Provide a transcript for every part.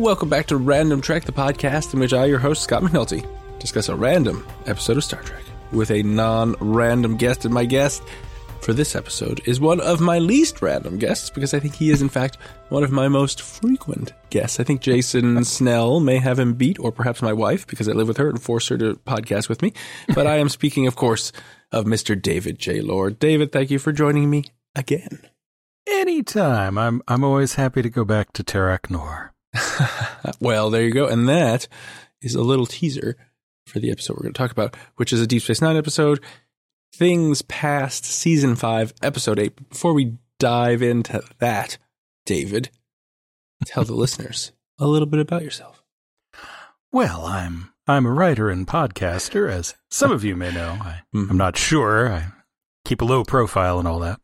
Welcome back to Random Trek, the podcast in which I, your host, Scott McNulty, discuss a random episode of Star Trek with a non-random guest. And my guest for this episode is one of my least random guests, because I think he is, in fact, one of my most frequent guests. I think Jason Snell may have him beat, or perhaps my wife, because I live with her and force her to podcast with me. But I am speaking, of course, of Mr. David J. Lord. David, thank you for joining me again. Anytime. I'm always happy to go back to Terok Nor. Well, there you go. And that is a little teaser for the episode we're going to talk about, which is a Deep Space Nine episode, Things Past Season 5, Episode 8. But before we dive into that, David, tell the listeners a little bit about yourself. Well, I'm a writer and podcaster, as some of you may know. I'm not sure. I keep a low profile and all that.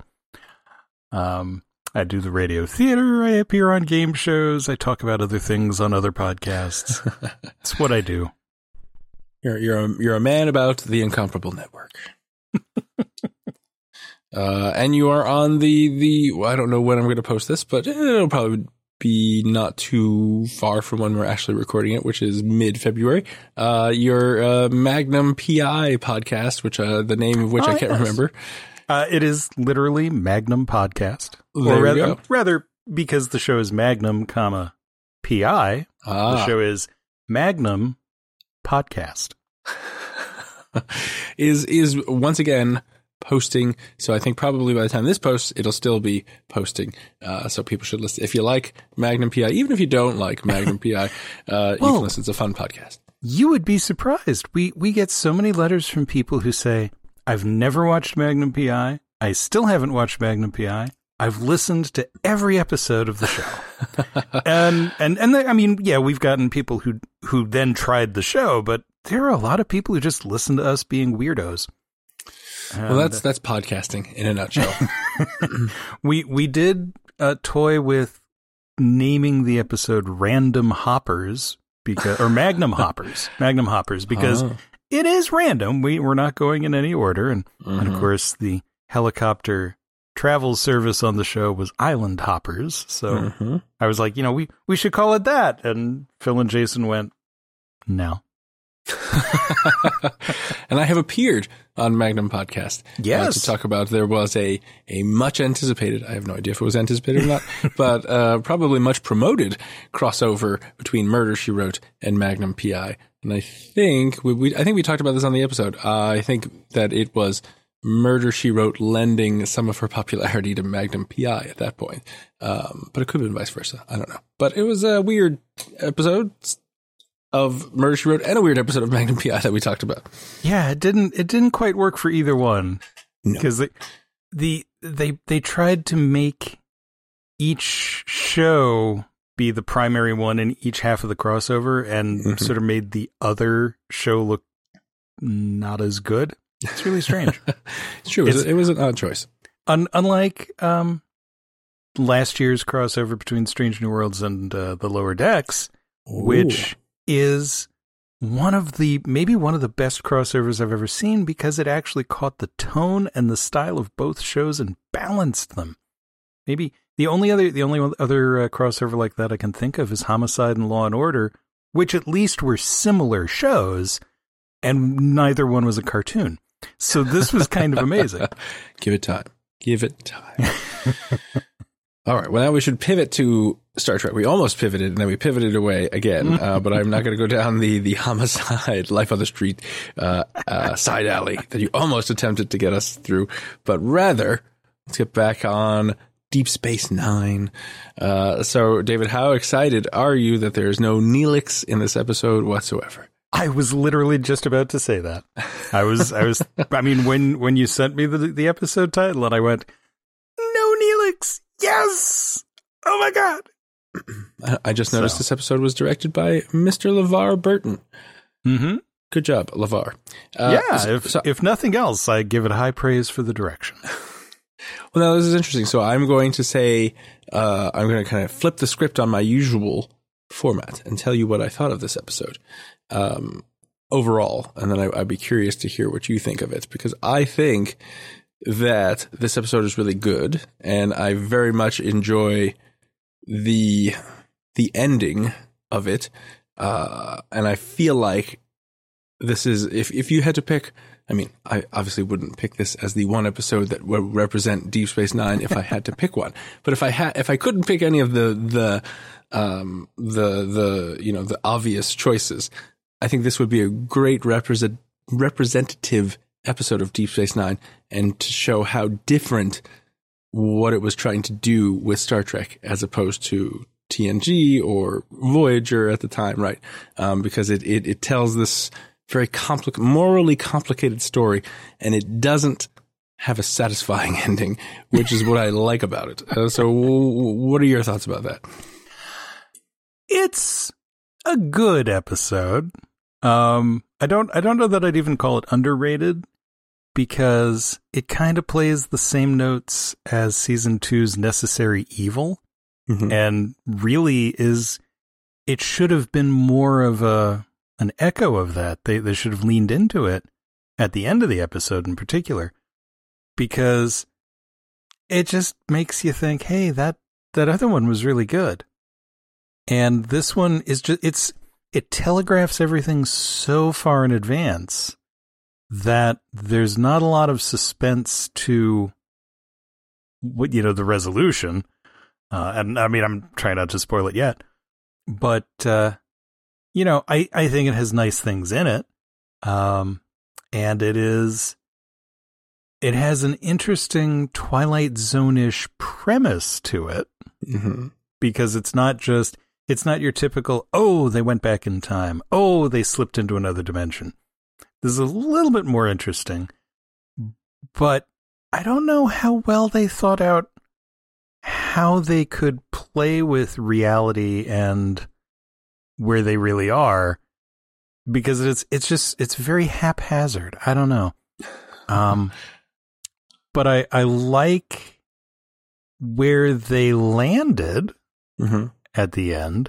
I do the radio theater. I appear on game shows. I talk about other things on other podcasts. It's what I do. You're a man about the Incomparable Network. And you are on the I don't know when I'm going to post this, but it'll probably be not too far from when we're actually recording it, which is mid-February. Your Magnum PI podcast, which the name of which I can't remember. It is literally Magnum Podcast. Or rather, because the show is Magnum, PI, the show is Magnum Podcast. is once again posting. So I think probably by the time this posts, it'll still be posting. So people should listen. If you like Magnum PI, even if you don't like Magnum PI, you can listen. It's a fun podcast. You would be surprised. We get so many letters from people who say, I've never watched Magnum PI. I still haven't watched Magnum PI. I've listened to every episode of the show. and I mean, yeah, we've gotten people who then tried the show, but there are a lot of people who just listen to us being weirdos. Well, that's podcasting in a nutshell. We did toy with naming the episode Random Hoppers or Magnum Hoppers, because it is random. We're not going in any order. And of course, the helicopter travel service on the show was Island Hoppers. So I was like, we should call it that. And Phil and Jason went, no. And I have appeared on Magnum Podcast. Yes. To talk about, there was a much anticipated, I have no idea if it was anticipated or not, but probably much promoted crossover between Murder, She Wrote and Magnum PI. And I think we talked about this on the episode. I think that it was Murder, She Wrote lending some of her popularity to Magnum PI at that point. But it could have been vice versa. I don't know. But it was a weird episode of Murder, She Wrote and a weird episode of Magnum PI that we talked about. Yeah, it didn't quite work for either one. Because they tried to make each show be the primary one in each half of the crossover, and sort of made the other show look not as good. It's really strange. It's true. It was an odd choice. Unlike last year's crossover between Strange New Worlds and the Lower Decks, which is maybe one of the best crossovers I've ever seen, because it actually caught the tone and the style of both shows and balanced them. Maybe the only other crossover like that I can think of is Homicide and Law and Order, which at least were similar shows, and neither one was a cartoon. So this was kind of amazing. Give it time. All right. Well, now we should pivot to Star Trek. We almost pivoted, and then we pivoted away again. But I'm not going to go down the Homicide, Life on the Street side alley that you almost attempted to get us through. But rather, let's get back on Deep Space Nine. So, David, how excited are you that there's no Neelix in this episode whatsoever? I was literally just about to say that. I mean, when you sent me the episode title, and I went, no Neelix. Yes. Oh my God. I just noticed this episode was directed by Mr. LeVar Burton. Good job, LeVar. If nothing else, I give it high praise for the direction. Well, now this is interesting. So I'm going to say, I'm going to kind of flip the script on my usual format and tell you what I thought of this episode overall. And then I'd be curious to hear what you think of it, because I think that this episode is really good, and I very much enjoy the ending of it. And I feel like this is, if you had to pick, I mean, I obviously wouldn't pick this as the one episode that would represent Deep Space Nine if I had to pick one. But if I couldn't pick any of the obvious choices, I think this would be a great representative episode of Deep Space Nine, and to show how different what it was trying to do with Star Trek as opposed to TNG or Voyager at the time, right? Because it tells this very morally complicated story, and it doesn't have a satisfying ending, which is what I like about it. So what are your thoughts about that? It's a good episode. I don't know that I'd even call it underrated, because it kind of plays the same notes as season 2's Necessary Evil, and really it should have been more of an echo of that. They should have leaned into it at the end of the episode in particular, because it just makes you think, hey, that other one was really good. And this one is just, it telegraphs everything so far in advance that there's not a lot of suspense to what, the resolution. And I mean, I'm trying not to spoil it yet, but, I think it has nice things in it. And it has an interesting Twilight Zone-ish premise to it, because it's not your typical, oh, they went back in time. Oh, they slipped into another dimension. This is a little bit more interesting, but I don't know how well they thought out how they could play with reality and where they really are, because it's very haphazard. I don't know. But I like where they landed at the end.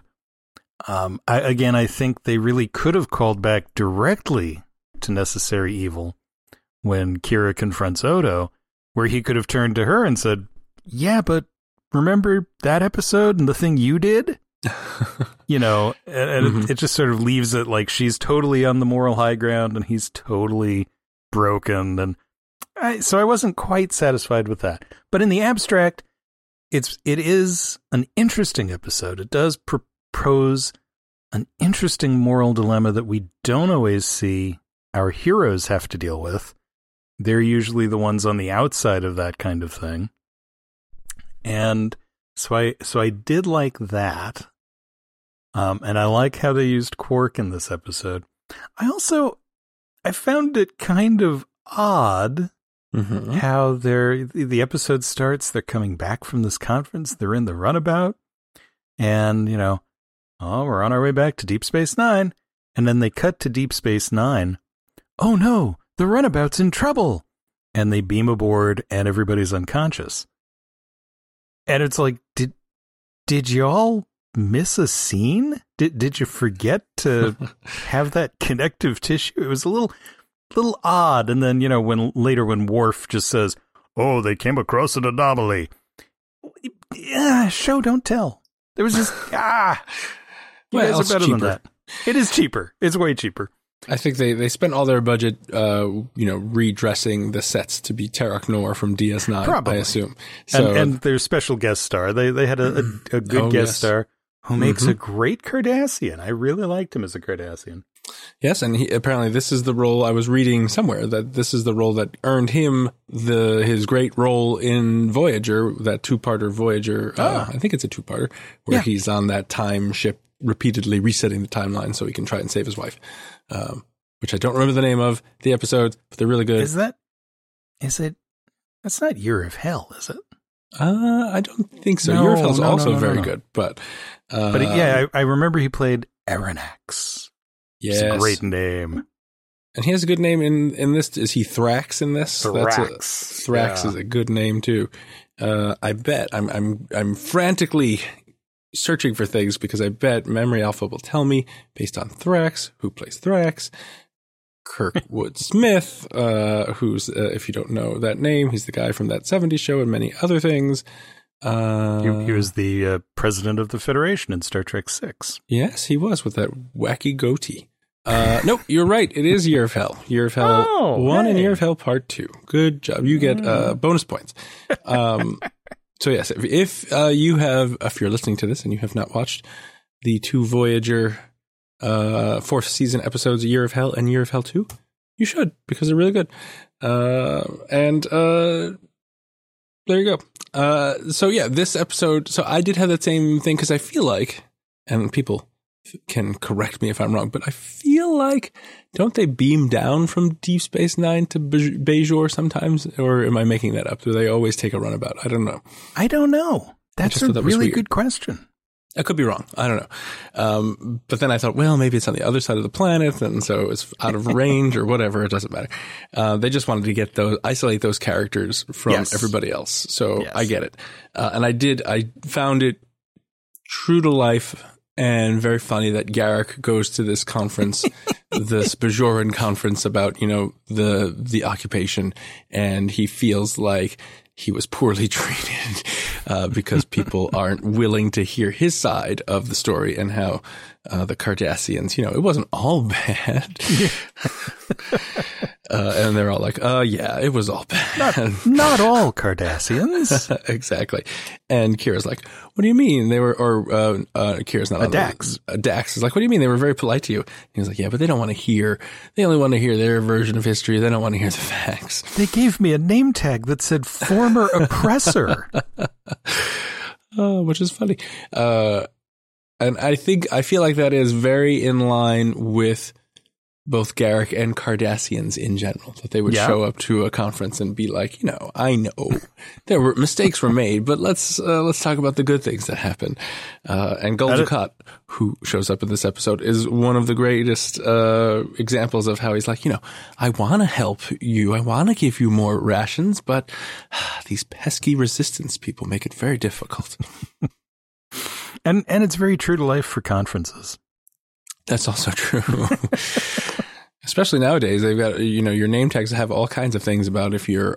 I think they really could have called back directly to Necessary Evil when Kira confronts Odo, where he could have turned to her and said, yeah, but remember that episode and the thing you did? It just sort of leaves it like she's totally on the moral high ground and he's totally broken. And so I wasn't quite satisfied with that. But in the abstract, it is an interesting episode. It does propose an interesting moral dilemma that we don't always see our heroes have to deal with. They're usually the ones on the outside of that kind of thing. And so I did like that. And I like how they used Quark in this episode. I found it kind of odd how the episode starts. They're coming back from this conference. They're in the runabout. And, we're on our way back to Deep Space Nine. And then they cut to Deep Space Nine. Oh no, the runabout's in trouble. And they beam aboard and everybody's unconscious. And it's like, did y'all miss a scene? Did you forget to have that connective tissue? It was a little odd. And then, when Worf just says, oh, they came across an anomaly. Yeah, show don't tell. There was just, you guys are better than that. It is cheaper. It's way cheaper. I think they spent all their budget, redressing the sets to be Terok Nor from DS9, probably. I assume. So, and their special guest star. They had a good guest star who makes a great Cardassian. I really liked him as a Cardassian. Yes, and apparently this is the role, I was reading somewhere, that this is the role that earned him his great role in Voyager, that two-parter Voyager. I think it's a two-parter, where he's on that time ship repeatedly resetting the timeline so he can try and save his wife. Which I don't remember the name of the episodes, but they're really good. That's not Year of Hell, is it? I don't think so. Year of Hell is also very good, but I remember he played Arronax. Yes. It's a great name. And he has a good name in this. Is he Thrax in this? Thrax. Thrax is a good name too. I bet I'm frantically searching for things because I bet Memory Alpha will tell me based on Thrax, who plays Thrax. Kirkwood Smith, who's, if you don't know that name, he's the guy from That 70s Show and many other things. He was the president of the Federation in Star Trek VI. Yes, he was, with that wacky goatee. Nope, you're right. It is Year of Hell. Year of Hell 1 and Year of Hell Part 2. Good job. You get bonus points. So yes, if you're listening to this and you have not watched the 2 Voyager 4th season episodes, Year of Hell and Year of Hell 2, you should, because they're really good. There you go. So yeah, this episode, so I did have that same thing, because I feel like, and people can correct me if I'm wrong, but I feel like, don't they beam down from Deep Space Nine to Bajor sometimes? Or am I making that up? Do they always take a runabout? I don't know. I don't know. That's a really good question. I could be wrong. I don't know. But then I thought, well, maybe it's on the other side of the planet, and so it's out of range or whatever. It doesn't matter. They just wanted to isolate those characters from everybody else. So I get it. And I found it true to life and very funny that Garak goes to this conference, this Bajoran conference about, the occupation, and he feels like he was poorly treated because people aren't willing to hear his side of the story, and how the Cardassians, it wasn't all bad. And they're all like, yeah, it was all bad. Not all Cardassians. Exactly. And Kira's like, what do you mean? They were, Kira's not Dax. Dax is like, what do you mean? They were very polite to you. And he's like, yeah, but they only want to hear their version of history. They don't want to hear the facts. They gave me a name tag that said former oppressor. Which is funny. And I feel like that is very in line with both Garak and Cardassians in general, that they would show up to a conference and be like, I know mistakes were made, but let's talk about the good things that happened. And Gul Dukat, who shows up in this episode, is one of the greatest examples of how he's like, I want to help you. I want to give you more rations, but these pesky resistance people make it very difficult. And it's very true to life for conferences. That's also true. Especially nowadays, they've got, your name tags have all kinds of things about if you're,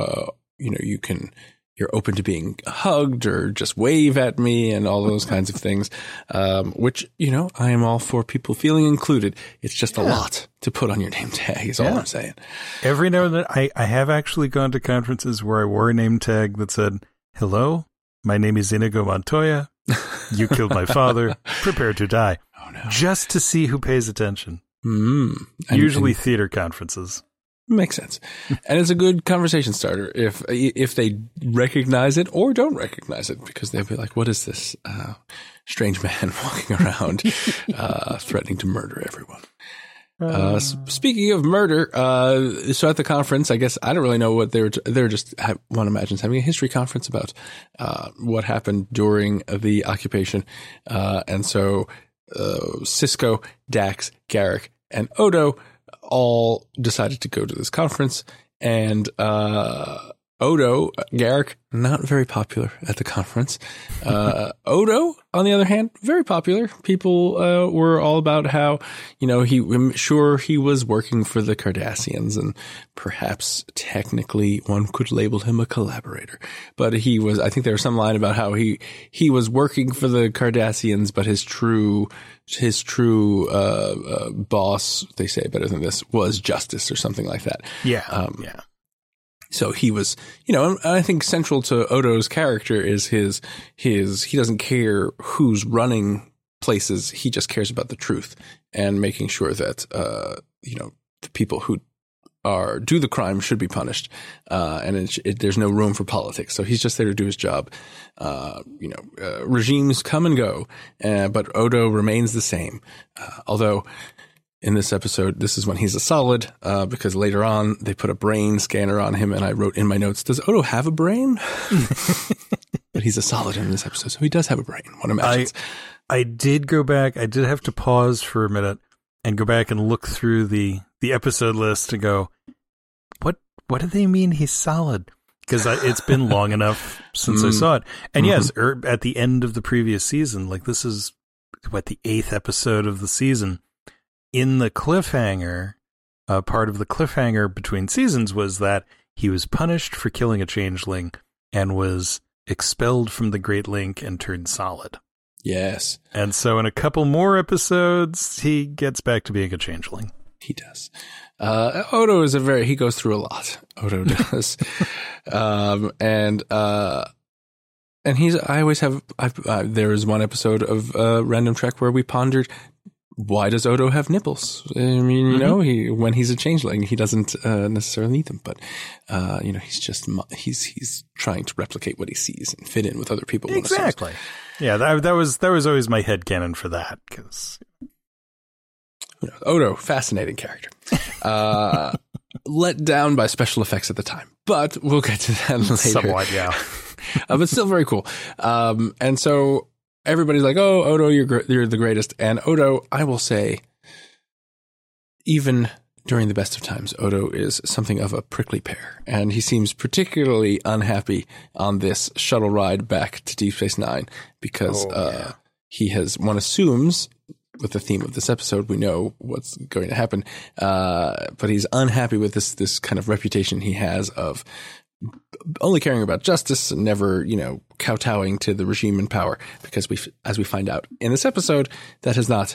you're open to being hugged or just wave at me and all those kinds of things. Which, I am all for people feeling included. It's just a lot to put on your name tag is all I'm saying. Every now and then, I have actually gone to conferences where I wore a name tag that said, hello, my name is Inigo Montoya. You killed my father. Prepare to die. Oh, no. Just to see who pays attention. Usually theater conferences. Makes sense. And it's a good conversation starter if they recognize it or don't recognize it, because they'll be like, what is this strange man walking around threatening to murder everyone? Speaking of murder, so at the conference, I guess I don't really know what they were just, one imagines having a history conference about what happened during the occupation. And so Sisko, Dax, Garak, and Odo all decided to go to this conference. And Odo, Garak, not very popular at the conference. Odo, on the other hand, very popular. People were all about how, I'm sure he was working for the Cardassians, and perhaps technically one could label him a collaborator. But I think there was some line about how he was working for the Cardassians, but his true boss, they say better than this, was Justice or something like that. Yeah. So he was, I think central to Odo's character is his, he doesn't care who's running places. He just cares about the truth and making sure that, the people who do the crime should be punished. And there's no room for politics. So he's just there to do his job. Regimes come and go, but Odo remains the same. Although, in this episode, this is when he's a solid, because later on they put a brain scanner on him, and I wrote in my notes, does Odo have a brain? But he's a solid in this episode, so he does have a brain, one imagines. I did go back, I did have to pause for a minute and go back and look through the episode list to go, what do they mean he's solid? Because it's been long enough since I saw it. And yes, at the end of the previous season, like this is, the 8th episode of the season, in the cliffhanger, part of the cliffhanger between seasons was that he was punished for killing a changeling and was expelled from the Great Link and turned solid. Yes. And so in a couple more episodes, he gets back to being a changeling. He does. Odo is he goes through a lot. Odo does. And there is one episode of Random Trek where we pondered, why does Odo have nipples? I mean, you know, when he's a changeling, he doesn't necessarily need them, but he's trying to replicate what he sees and fit in with other people. Exactly. Yeah, that was always my headcanon for that, because Odo, fascinating character. Let down by special effects at the time, but we'll get to that later. Somewhat, yeah. But still very cool. And so everybody's like, "Oh, Odo, you're the greatest." And Odo, I will say, even during the best of times, Odo is something of a prickly pear, and he seems particularly unhappy on this shuttle ride back to Deep Space Nine because one assumes, with the theme of this episode, we know what's going to happen, but he's unhappy with this kind of reputation he has of only caring about justice and never, kowtowing to the regime in power, because as we find out in this episode, that has not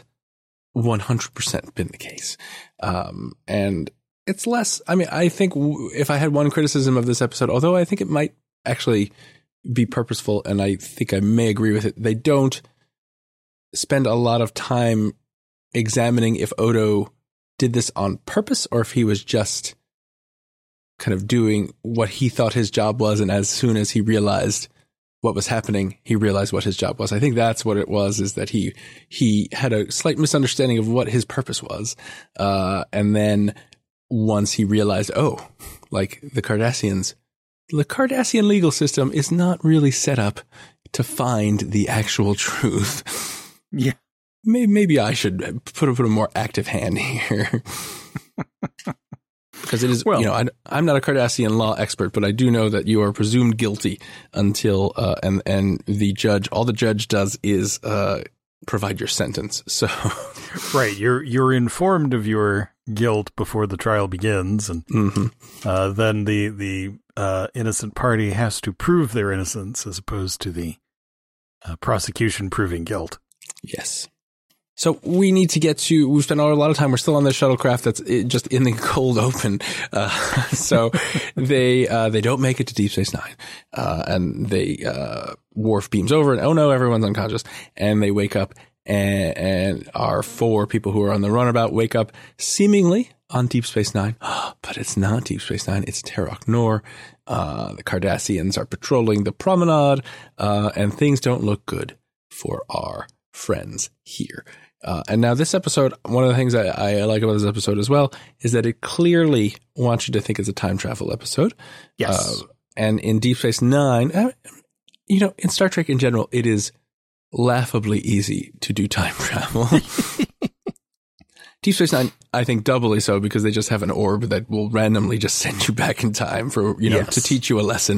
100% been the case. And it's less, I think if I had one criticism of this episode, although I think it might actually be purposeful, and I think I may agree with it, they don't spend a lot of time examining if Odo did this on purpose or if he was just kind of doing what he thought his job was, and as soon as he realized what was happening, he realized what his job was. I think that's what it was, is that he had a slight misunderstanding of what his purpose was. And then once he realized, like the Cardassian legal system is not really set up to find the actual truth. Yeah. Maybe I should put a more active hand here. Because it is, I'm not a Cardassian law expert, but I do know that you are presumed guilty until, and the judge, all the judge does is, provide your sentence. So. Right. You're informed of your guilt before the trial begins. And, then the innocent party has to prove their innocence as opposed to the prosecution proving guilt. Yes. So we need to we've spent a lot of time, we're still on the shuttlecraft that's just in the cold open. So they don't make it to Deep Space Nine. And Worf beams over and, oh no, everyone's unconscious. And they wake up, and our 4 people who are on the runabout wake up seemingly on Deep Space Nine. But it's not Deep Space Nine, it's Terok Nor. The Cardassians are patrolling the promenade, and things don't look good for our friends here. And now this episode, one of the things I like about this episode as well is that it clearly wants you to think it's a time travel episode. Yes. And in Deep Space Nine, in Star Trek in general, it is laughably easy to do time travel. Deep Space Nine, I think doubly so, because they just have an orb that will randomly just send you back in time for, to teach you a lesson.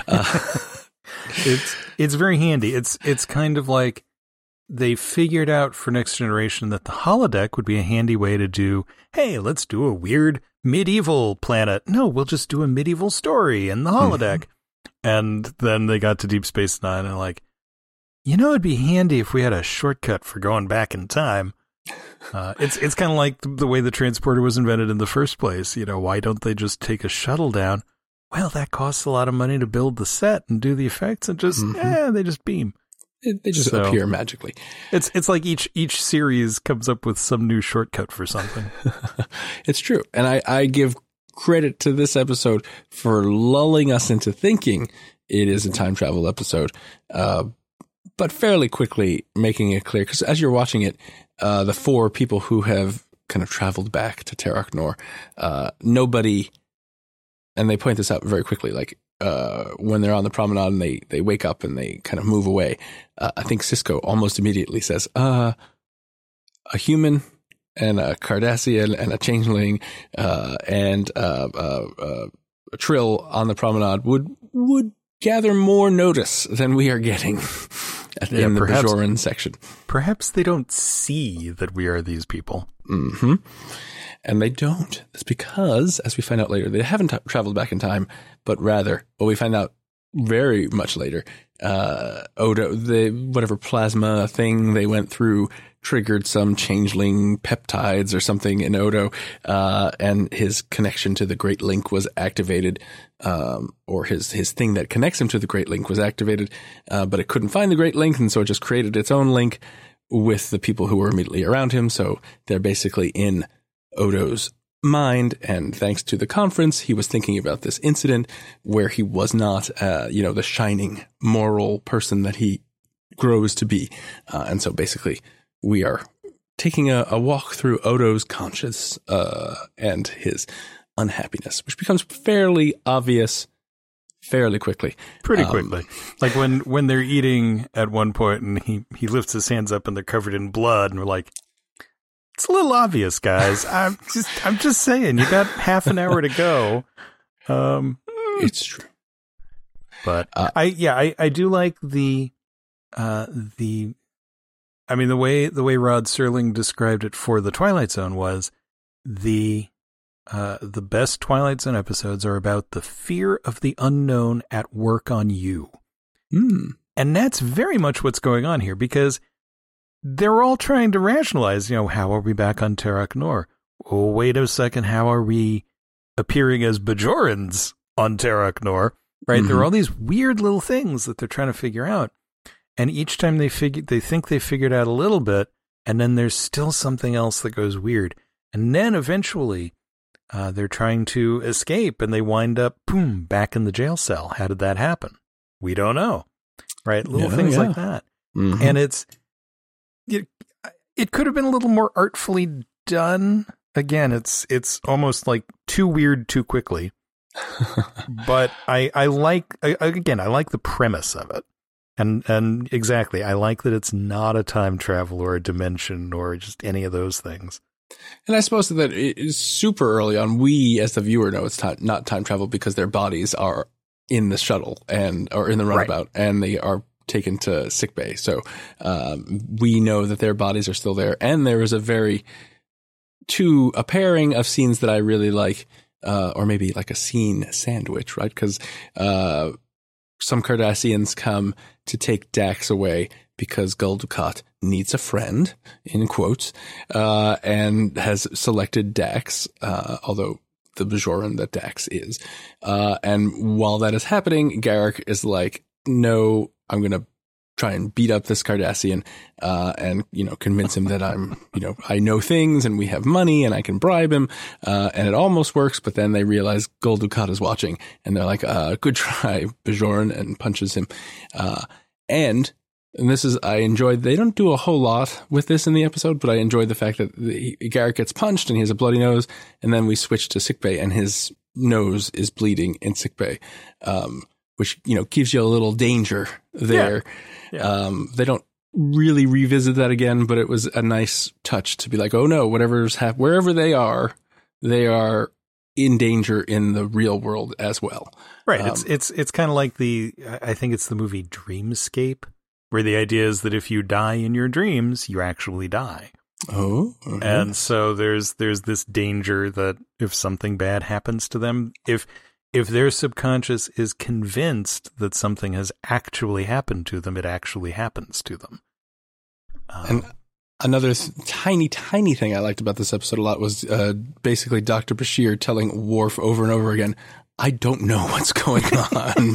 It's very handy. It's kind of like, they figured out for Next Generation that the holodeck would be a handy way to do, hey, let's do a weird medieval planet. No, we'll just do a medieval story in the holodeck. And then they got to Deep Space Nine and like, it'd be handy if we had a shortcut for going back in time. It's kind of like the way the transporter was invented in the first place. Why don't they just take a shuttle down? Well, that costs a lot of money to build the set and do the effects, and just, they just beam. They just appear magically. It's like each series comes up with some new shortcut for something. It's true. And I give credit to this episode for lulling us into thinking it is a time travel episode, but fairly quickly making it clear. Because as you're watching it, the 4 people who have kind of traveled back to Terok Nor, nobody, and they point this out very quickly, like, when they're on the promenade and they wake up and they kind of move away, I think Sisko almost immediately says, a human and a Cardassian and a changeling, and a Trill on the promenade would gather more notice than we are getting in the Bajoran section. Perhaps they don't see that we are these people. Mm-hmm. And they don't. It's because, as we find out later, they haven't traveled back in time, but rather, we find out very much later, Odo, whatever plasma thing they went through triggered some changeling peptides or something in Odo, and his connection to the Great Link was activated, or his thing that connects him to the Great Link was activated, but it couldn't find the Great Link, and so it just created its own link with the people who were immediately around him. So they're basically in Odo's mind, and thanks to the conference, he was thinking about this incident where he was not, the shining moral person that he grows to be. And so basically we are taking a walk through Odo's conscience, and his unhappiness, which becomes fairly obvious fairly quickly. Pretty quickly. Like when they're eating at one point and he lifts his hands up and they're covered in blood and we're like, it's a little obvious, guys. I'm just saying, you got half an hour to go. It's true. But I do like the way Rod Serling described it for the Twilight Zone was the best Twilight Zone episodes are about the fear of the unknown at work on you. And that's very much what's going on here, because they're all trying to rationalize, how are we back on Terok Nor? Oh, wait a second. How are we appearing as Bajorans on Terok Nor? Right. There are all these weird little things that they're trying to figure out. And each time they think they figured out a little bit, and then there's still something else that goes weird. And then eventually they're trying to escape and they wind up, boom, back in the jail cell. How did that happen? We don't know. Right. Little things like that. And it could have been a little more artfully done. Again, it's almost like too weird too quickly. But I like the premise of it. And exactly, I like that it's not a time travel or a dimension or just any of those things. And I suppose that it is super early on. We, as the viewer, know it's not time travel because their bodies are in the shuttle or in the runabout, and they are taken to sickbay. So we know that their bodies are still there. And there is a pairing of scenes that I really like, or maybe like a scene sandwich, right? Because some Cardassians come to take Dax away because Gul Dukat needs a friend, in quotes, and has selected Dax, although the Bajoran that Dax is. And while that is happening, Garak is like, no, I'm going to try and beat up this Cardassian, and, convince him that I know things and we have money and I can bribe him. And it almost works, but then they realize Gul Dukat is watching and they're like, good try, Bajoran, and punches him. And this is, I enjoyed, they don't do a whole lot with this in the episode, but I enjoyed the fact that Garak gets punched and he has a bloody nose, and then we switch to sickbay and his nose is bleeding in sickbay, which, gives you a little danger there. Yeah. They don't really revisit that again, but it was a nice touch to be like, oh no, wherever they are in danger in the real world as well. Right. It's kind of like I think it's the movie Dreamscape, where the idea is that if you die in your dreams, you actually die. Oh. And so there's this danger that if something bad happens to them, if their subconscious is convinced that something has actually happened to them, it actually happens to them. And another tiny thing I liked about this episode a lot was basically Dr. Bashir telling Worf over and over again, I don't know what's going on.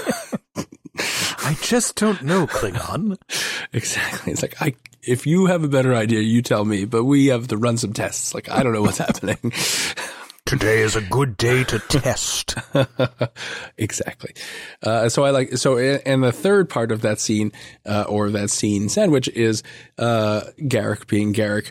I just don't know, Klingon. Exactly. It's like, if you have a better idea, you tell me, but we have to run some tests. Like, I don't know what's happening. Today is a good day to test. Exactly. And the third part of that scene, or that scene sandwich, is Garak being Garak,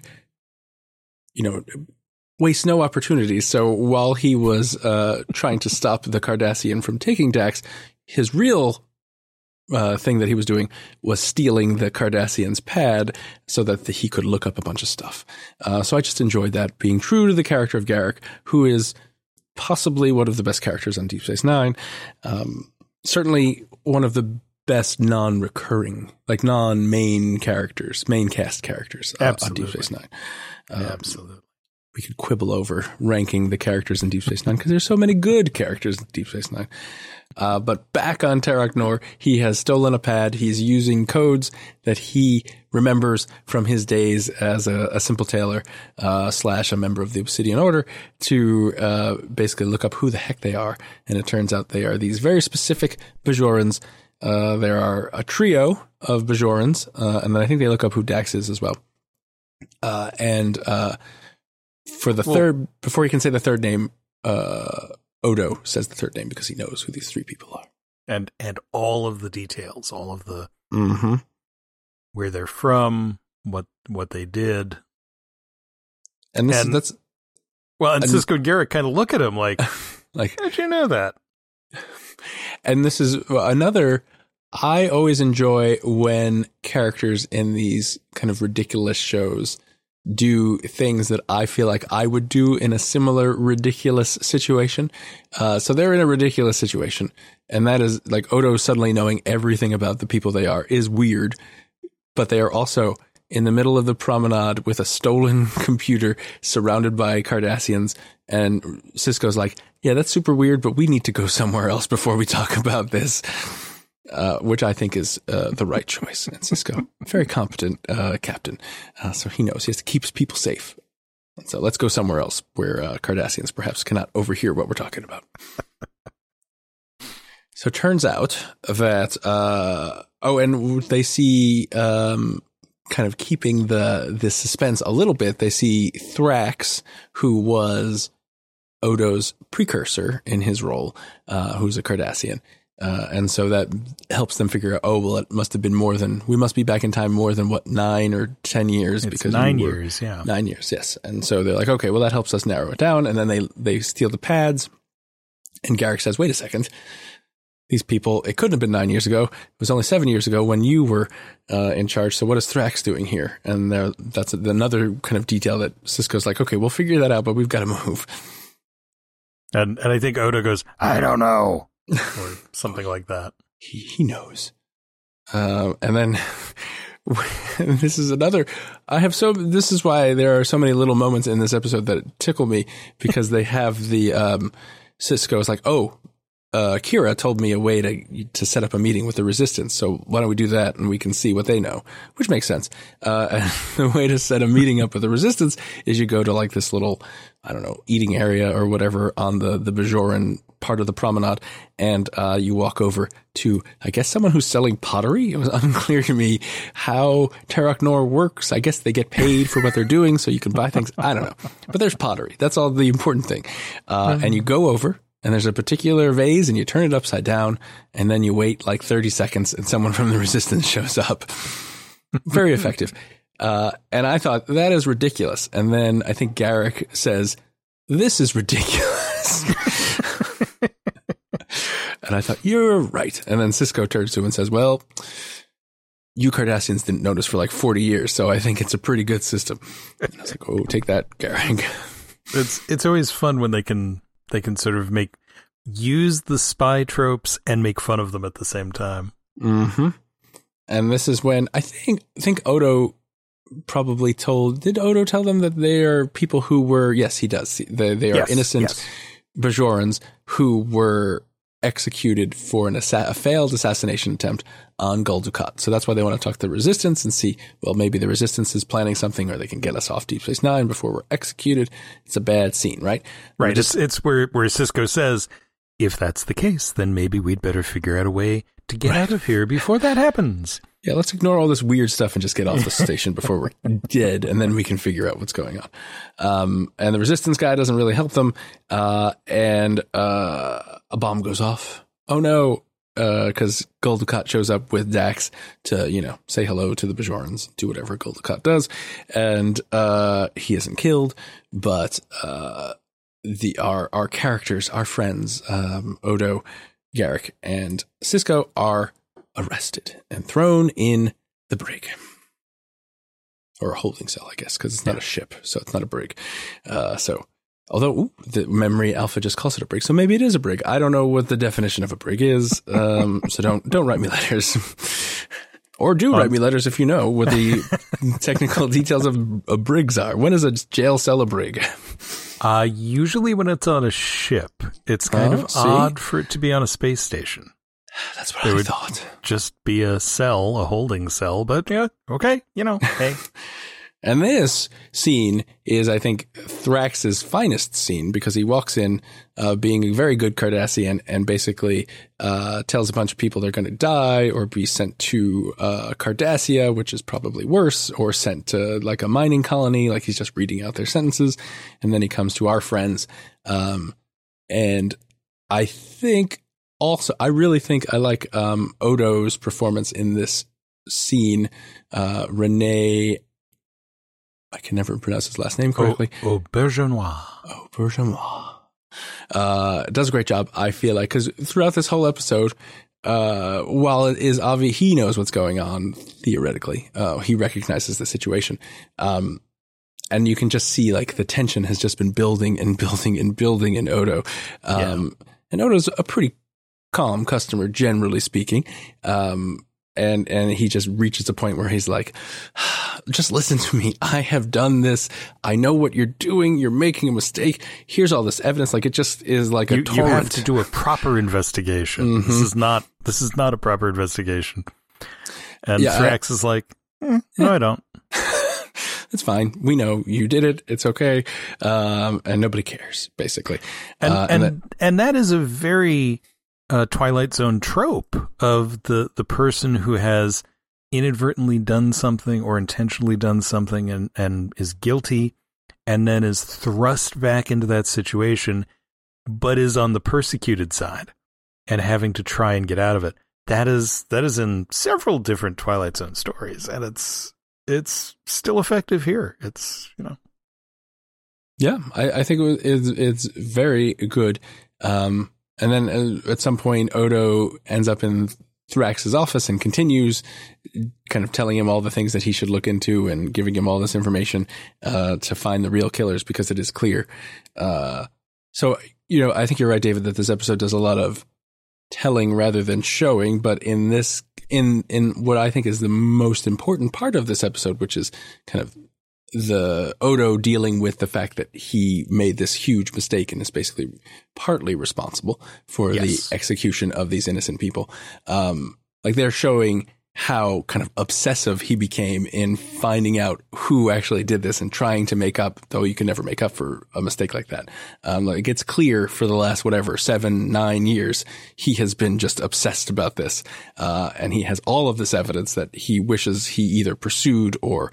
wastes no opportunities. So while he was trying to stop the Cardassian from taking Dax, his real thing that he was doing was stealing the Cardassian's pad so that he could look up a bunch of stuff. So I just enjoyed that, being true to the character of Garak, who is possibly one of the best characters on Deep Space Nine. Certainly one of the best non-recurring, like non-main characters, main cast characters on Deep Space Nine. Absolutely. we could quibble over ranking the characters in Deep Space Nine because there's so many good characters in Deep Space Nine. But back on Terok Nor, he has stolen a pad. He's using codes that he remembers from his days as a simple tailor, / a member of the Obsidian Order to, basically look up who the heck they are. And it turns out they are these very specific Bajorans. There are a trio of Bajorans, and then I think they look up who Dax is as well. For the third, before he can say the third name, Odo says the third name because he knows who these three people are. And all of the details, all of the where they're from, what they did. And Sisko and Garrick kind of look at him like how'd you know that? And this is another, I always enjoy when characters in these kind of ridiculous shows do things that I feel like I would do in a similar ridiculous situation. So they're in a ridiculous situation, and that is like Odo suddenly knowing everything about the people they are is weird, but they are also in the middle of the promenade with a stolen computer surrounded by Cardassians, and Sisko's like, yeah, that's super weird, but we need to go somewhere else before we talk about this. Which I think is the right choice. And Sisko, very competent captain, so he knows he has to keep people safe. So let's go somewhere else where Cardassians perhaps cannot overhear what we're talking about. So it turns out that, and they see, kind of keeping the suspense a little bit, they see Thrax, who was Odo's precursor in his role, who's a Cardassian. And so that helps them figure out, it must have been we must be back in time more than 9 or 10 years. It's 9 years, yeah. 9 years, yes. And so they're like, okay, well, that helps us narrow it down. And then they steal the pads. And Garrick says, wait a second. These people, it couldn't have been 9 years ago. It was only 7 years ago when you were in charge. So what is Thrax doing here? And that's another kind of detail that Sisko's like, okay, we'll figure that out, but we've got to move. And I think Odo goes, I don't know. Or something like that. He knows. And then this is another, this is why there are so many little moments in this episode that tickle me, because they have the, Sisko is like, Kira told me a way to set up a meeting with the Resistance. So why don't we do that and we can see what they know, which makes sense. And the way to set a meeting up with the Resistance is you go to like this little, I don't know, eating area or whatever on the Bajoran part of the promenade. And, you walk over to, I guess, someone who's selling pottery. It was unclear to me how Terok Nor works. I guess they get paid for what they're doing, so you can buy things. I don't know, but there's pottery. That's all the important thing. And you go over, and there's a particular vase, and you turn it upside down, and then you wait like 30 seconds, and someone from the Resistance shows up. Very effective. And I thought, that is ridiculous. And then I think Garrick says, this is ridiculous. And I thought, you're right. And then Sisko turns to him and says, well, you Cardassians didn't notice for like 40 years, so I think it's a pretty good system. And I was like, take that, Garrick. It's always fun when they can sort of use the spy tropes and make fun of them at the same time. Mm-hmm. And this is when I think Odo probably did Odo tell them that they are people who were, yes, he does. They are innocent Bajorans who were executed for a failed assassination attempt on Gul Dukat. So that's why they want to talk to the Resistance and see, well, maybe the Resistance is planning something, or they can get us off Deep Space Nine before we're executed. It's a bad scene, right? Right. It's where Sisko says, if that's the case, then maybe we'd better figure out a way to get out of here before that happens. Yeah, let's ignore all this weird stuff and just get off the station before we're dead, and then we can figure out what's going on. And the Resistance guy doesn't really help them, and a bomb goes off. Oh no, because Gul Dukat shows up with Dax to, say hello to the Bajorans, do whatever Gul Dukat does, and he isn't killed, but our characters, our friends, Odo, Garrick, and Sisko are arrested and thrown in the brig, or a holding cell, I guess, because it's not a ship, so it's not a brig. Although the memory alpha just calls it a brig, so maybe it is a brig. I don't know what the definition of a brig is, so don't write me letters. Or do write me letters if you know what the technical details of a brigs are. When is a jail cell a brig? Usually when it's on a ship. It's kind of odd for it to be on a space station. That's what I thought. Just be a cell, a holding cell, but yeah, okay, hey. And this scene is, I think, Thrax's finest scene because he walks in being a very good Cardassian and basically tells a bunch of people they're going to die or be sent to Cardassia, which is probably worse, or sent to like a mining colony, like he's just reading out their sentences. And then he comes to our friends. And I think also, I really think I like Odo's performance in this scene. Renee, I can never pronounce his last name correctly. Aubergenois. Does a great job, I feel like, because throughout this whole episode, while it is obvious he knows what's going on, theoretically, he recognizes the situation. And you can just see, like, the tension has just been building and building and building in Odo. And Odo's a pretty calm customer, generally speaking. And he just reaches a point where he's like, just listen to me. I have done this. I know what you're doing. You're making a mistake. Here's all this evidence. Like, it just is like a torrent. You have to do a proper investigation. Mm-hmm. This is not a proper investigation. And Thrax is like, no, I don't. It's fine. We know you did it. It's okay. And nobody cares, basically. And that is a very Twilight Zone trope of the person who has inadvertently done something or intentionally done something and is guilty and then is thrust back into that situation, but is on the persecuted side and having to try and get out of it. That is in several different Twilight Zone stories, and it's still effective here. It's, Yeah, I think it's very good. And then at some point, Odo ends up in Thrax's office and continues kind of telling him all the things that he should look into and giving him all this information to find the real killers, because it is clear. So, I think you're right, David, that this episode does a lot of telling rather than showing. But in this, in what I think is the most important part of this episode, which is kind of the Odo dealing with the fact that he made this huge mistake and is basically partly responsible for the execution of these innocent people. Like, they're showing how kind of obsessive he became in finding out who actually did this and trying to make up, though you can never make up for a mistake like that. Like, it gets clear for the last, 7-9 years, he has been just obsessed about this. And he has all of this evidence that he wishes he either pursued or,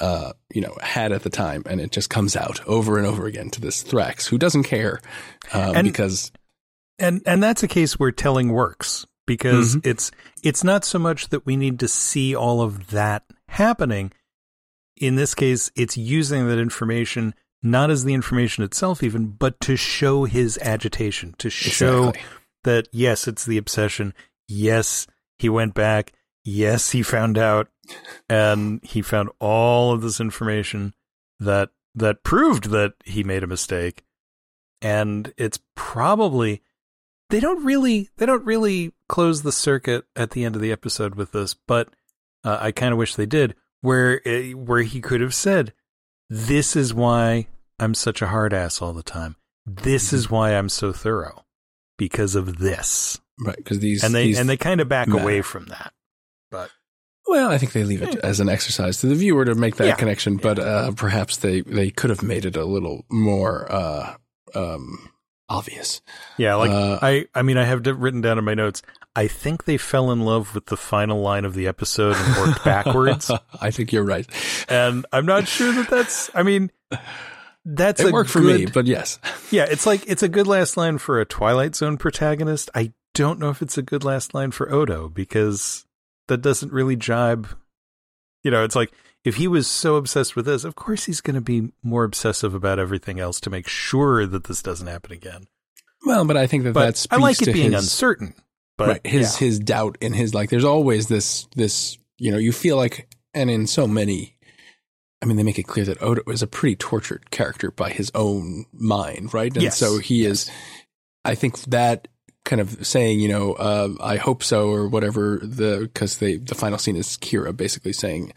had at the time. And it just comes out over and over again to this Thrax who doesn't care, because. And that's a case where telling works. Because it's not so much that we need to see all of that happening. In this case, it's using that information, not as the information itself even, but to show his agitation, to show that, yes, it's the obsession. Yes, he went back. Yes, he found out. And he found all of this information that proved that he made a mistake. And it's probably... They don't really close the circuit at the end of the episode with this, but I kind of wish they did, where he could have said, "This is why I'm such a hard ass all the time. This is why I'm so thorough, because of this." Right, because these they kind of back away from that. But I think they leave it as an exercise to the viewer to make that connection. But perhaps they could have made it a little more obvious. Yeah, like I mean, I have written down in my notes, I think they fell in love with the final line of the episode and worked backwards. I think you're right. And I'm not sure that's, I mean, that's it worked for me, but yes. Yeah, it's like, it's a good last line for a Twilight Zone protagonist. I don't know if it's a good last line for Odo, because that doesn't really jibe. It's like, if he was so obsessed with this, of course he's going to be more obsessive about everything else to make sure that this doesn't happen again. Well, but I think that speaks to I like it being uncertain. But his doubt in his, like, there's always this, you feel like, and in so many, I mean, they make it clear that Odo is a pretty tortured character by his own mind, right? And so he is, I think that kind of saying, I hope so, or whatever, because the final scene is Kira basically saying,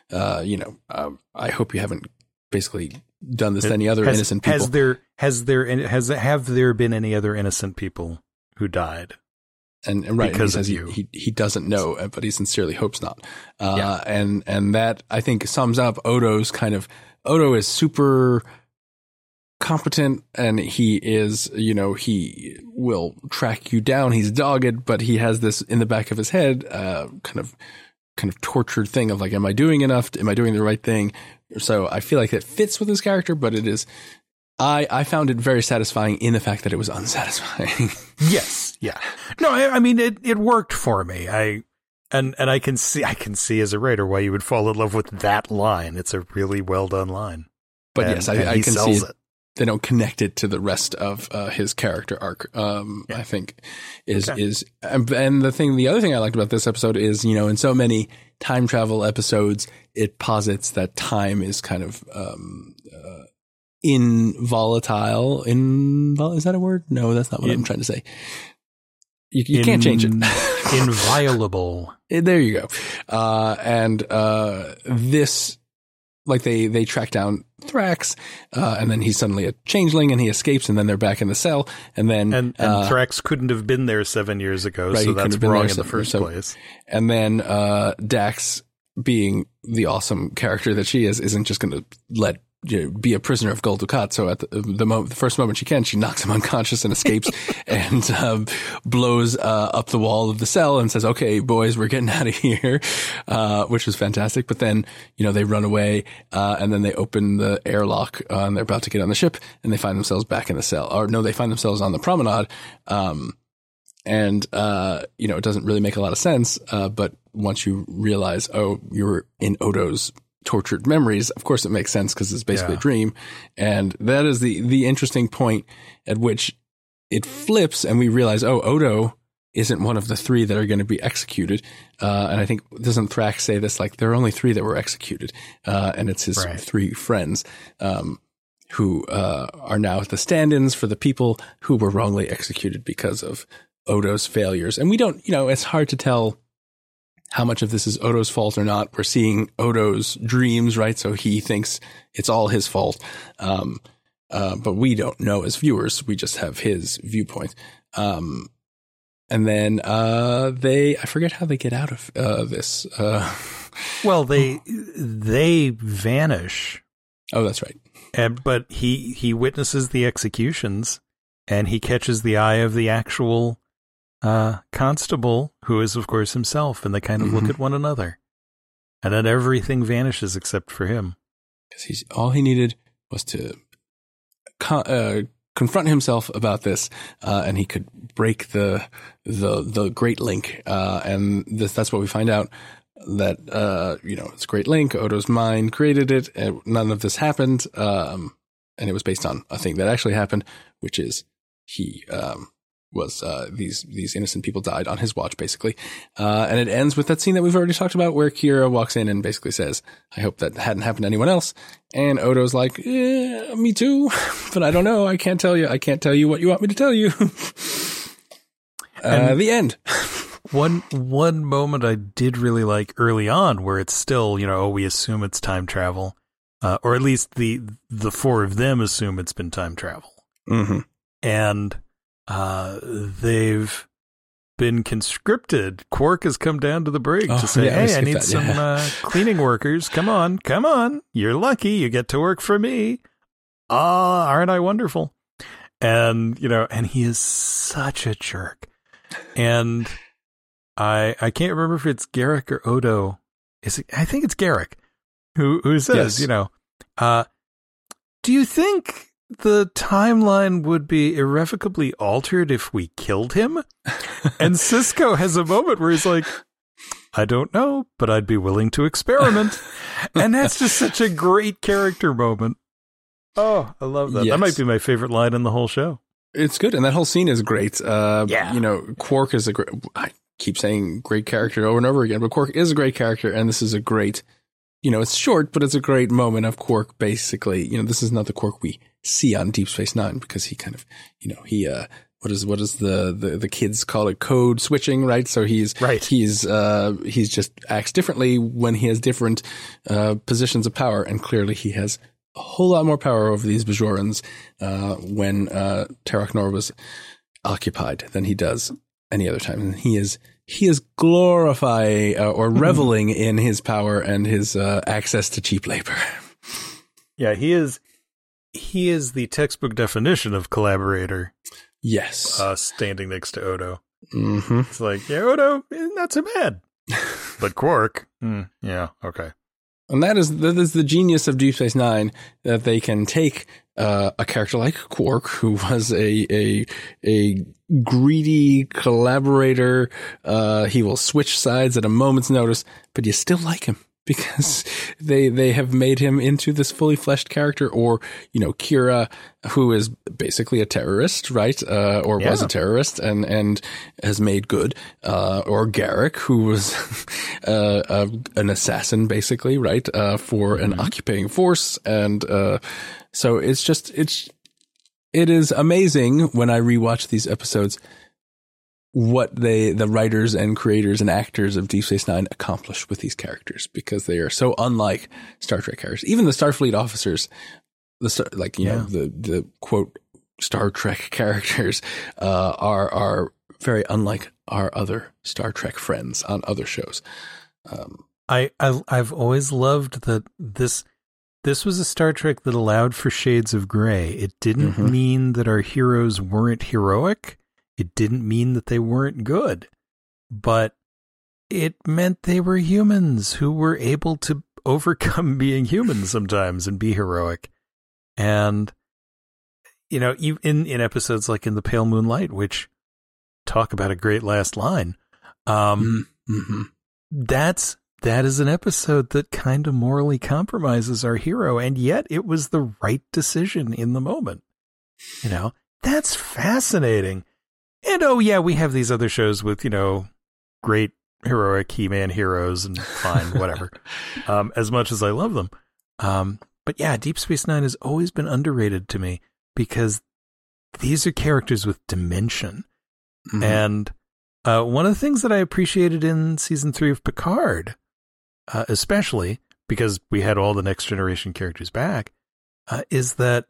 I hope you haven't basically done this to any other innocent people. Have there been any other innocent people who died? And right, because and he doesn't know, but he sincerely hopes not. And that I think sums up Odo is super competent, and he is, he will track you down. He's dogged, but he has this in the back of his head, kind of tortured thing of like, am I doing enough? Am I doing the right thing? So I feel like it fits with his character, but it is, I found it very satisfying in the fact that it was unsatisfying. Yes. Yeah. No, I mean, it worked for me. I can see as a writer why you would fall in love with that line. It's a really well done line. But yes, I can see it. They don't connect it to the rest of his character arc. I think is the other thing I liked about this episode is, in so many time travel episodes, it posits that time is kind of, involatile. Is that a word? No, that's not what I'm trying to say. You can't change it. Inviolable. There you go. This, like they track down Thrax, and then he's suddenly a changeling and he escapes, and then they're back in the cell, and then and Thrax couldn't have been there 7 years ago, right, so that's wrong in the first place. And then Dax, being the awesome character that she is, isn't just going to be a prisoner of Gul Dukat. So at the first moment she can, she knocks him unconscious and escapes and blows up the wall of the cell and says, "Okay, boys, we're getting out of here," which was fantastic. But then, they run away, and then they open the airlock, and they're about to get on the ship, and they find themselves back in the cell. Or no, they find themselves on the promenade. It doesn't really make a lot of sense. But once you realize, you're in Odo's tortured memories, of course it makes sense because it's basically a dream. And that is the interesting point at which it flips and we realize, Odo isn't one of the three that are going to be executed. And I think, doesn't Thrax say this, like, there are only three that were executed. And it's his three friends, who, are now the stand-ins for the people who were wrongly executed because of Odo's failures. And we don't, it's hard to tell how much of this is Odo's fault or not. We're seeing Odo's dreams, right? So he thinks it's all his fault. But we don't know as viewers. We just have his viewpoint. And then, I forget how they get out of, this. Well, they vanish. Oh, that's right. But he witnesses the executions, and he catches the eye of the actual constable, who is of course himself, and they kind of look at one another, and then everything vanishes except for him, because all he needed was to confront himself about this, and he could break the Great Link, and that's what we find out, that it's Great Link. Odo's mind created it, and none of this happened, and it was based on a thing that actually happened, which is he was these innocent people died on his watch, basically. And it ends with that scene that we've already talked about, where Kira walks in and basically says, "I hope that hadn't happened to anyone else." And Odo's like, "Me too, but I don't know. I can't tell you. I can't tell you what you want me to tell you." The end. One moment I did really like early on, where it's still, we assume it's time travel, or at least the four of them assume it's been time travel, and they've been conscripted. Quark has come down to the brig to say, "Hey, I need some cleaning workers. Come on. You're lucky. You get to work for me. Aren't I wonderful?" And, and he is such a jerk. And I can't remember if it's Garak or Odo. I think it's Garak who says, do you think the timeline would be irrevocably altered if we killed him? And Sisko has a moment where he's like, "I don't know, but I'd be willing to experiment." And that's just such a great character moment. Oh, I love that. Yes. That might be my favorite line in the whole show. It's good. And that whole scene is great. Quark is I keep saying great character over and over again, but Quark is a great character. And this is a great, it's short, but it's a great moment of Quark. Basically, this is not the Quark we see on Deep Space Nine, because he kind of, he what is the kids call it, code switching, right? So he's just acts differently when he has different positions of power, and clearly he has a whole lot more power over these Bajorans when Terok Nor was occupied than he does any other time. And he is glorifying or reveling in his power and his access to cheap labor. Yeah, he is the textbook definition of collaborator. Yes. Standing next to Odo. Mm-hmm. It's like, yeah, Odo, not so bad. But Quark, yeah, okay. And that is the genius of Deep Space Nine, that they can take a character like Quark, who was a greedy collaborator. He will switch sides at a moment's notice, but you still like him because they have made him into this fully fleshed character. Or, Kira, who is basically a terrorist, right? Or was a terrorist and has made good. Or Garrick, who was an assassin, basically, right? For an occupying force. And so it is amazing when I rewatch these episodes what the writers and creators and actors of Deep Space Nine accomplish with these characters, because they are so unlike Star Trek characters. Even the Starfleet officers, the quote Star Trek characters are very unlike our other Star Trek friends on other shows. I've always loved that this was a Star Trek that allowed for shades of gray. It didn't mean that our heroes weren't heroic. It didn't mean that they weren't good, but it meant they were humans who were able to overcome being human sometimes and be heroic. And, in episodes like in The Pale Moonlight, which talk about a great last line, that is an episode that kind of morally compromises our hero, and yet it was the right decision in the moment. That's fascinating. And we have these other shows with, great heroic He-Man heroes and fine, whatever, as much as I love them. But yeah, Deep Space Nine has always been underrated to me because these are characters with dimension. Mm-hmm. And one of the things that I appreciated in season 3 of Picard, especially because we had all the Next Generation characters back, is that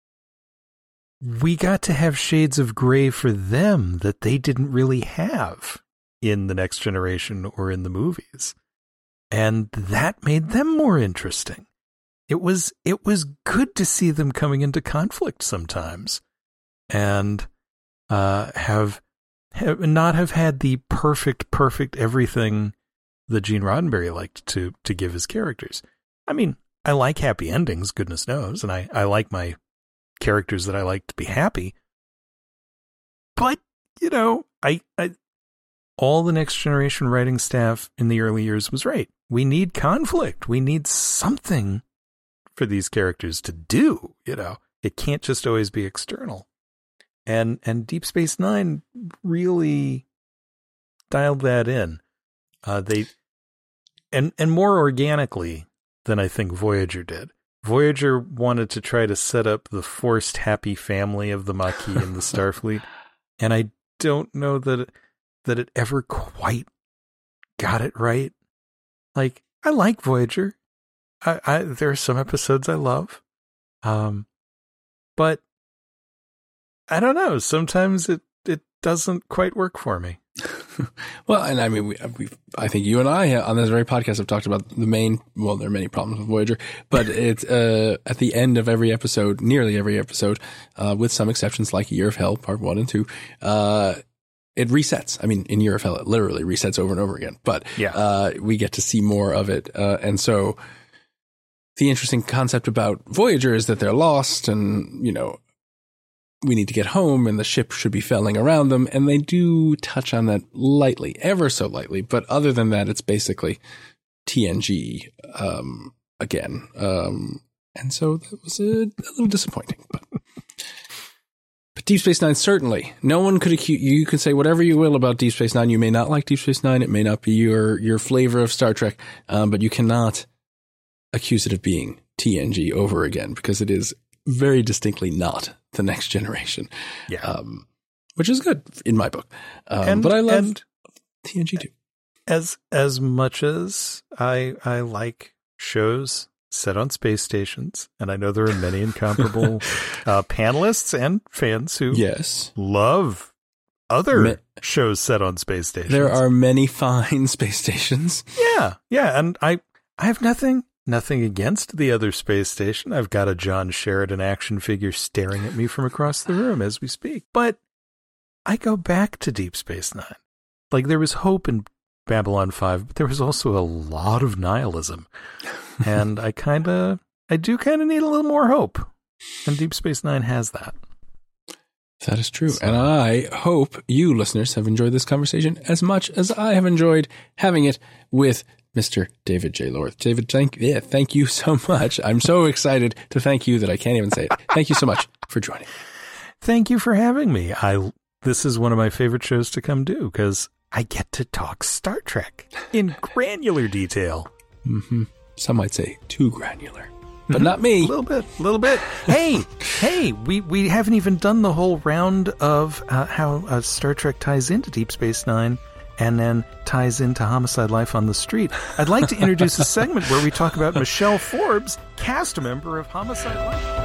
we got to have shades of gray for them that they didn't really have in the Next Generation or in the movies. And that made them more interesting. It was good to see them coming into conflict sometimes and have not have had the perfect everything that Gene Roddenberry liked to give his characters. I mean, I like happy endings, goodness knows, and I like my characters that I like to be happy. But, I all the Next Generation writing staff in the early years was right. We need conflict. We need something for these characters to do, It can't just always be external. And Deep Space Nine really dialed that in. They more organically than I think Voyager did. Voyager wanted to try to set up the forced happy family of the Maquis and the Starfleet, and I don't know that it ever quite got it right. Like, I like Voyager. There are some episodes I love, but I don't know. Sometimes it doesn't quite work for me. Well, and I mean, I think you and I on this very podcast have talked about there are many problems with Voyager, but it's at the end of every episode, nearly every episode, with some exceptions like Year of Hell, part 1 and 2, it resets. I mean, in Year of Hell, it literally resets over and over again, but we get to see more of it. And so the interesting concept about Voyager is that they're lost and, we need to get home and the ship should be failing around them. And they do touch on that lightly, ever so lightly. But other than that, it's basically TNG again. And so that was a little disappointing. But Deep Space Nine, certainly. No one could accuse you. You can say whatever you will about Deep Space Nine. You may not like Deep Space Nine. It may not be your flavor of Star Trek. But you cannot accuse it of being TNG over again, because it is very distinctly not The Next Generation. Yeah. Which is good in my book. But I love TNG too. As much as I like shows set on space stations, and I know there are many incomparable panelists and fans who love other shows set on space stations. There are many fine space stations. Yeah, and I have nothing against the other space station. I've got a John Sheridan action figure staring at me from across the room as we speak. But I go back to Deep Space Nine. Like, there was hope in Babylon 5, but there was also a lot of nihilism. And I do kind of need a little more hope. And Deep Space Nine has that. That is true. And I hope you listeners have enjoyed this conversation as much as I have enjoyed having it with Mr. David J. Lorth. David, thank you so much. I'm so excited to thank you that I can't even say it. Thank you so much for joining. Thank you for having me. This is one of my favorite shows to come do because I get to talk Star Trek in granular detail. Mm-hmm. Some might say too granular, but not me. A little bit. Hey, we haven't even done the whole round of how Star Trek ties into Deep Space Nine and then ties into Homicide: Life on the Street. I'd like to introduce a segment where we talk about Michelle Forbes, cast member of Homicide: Life.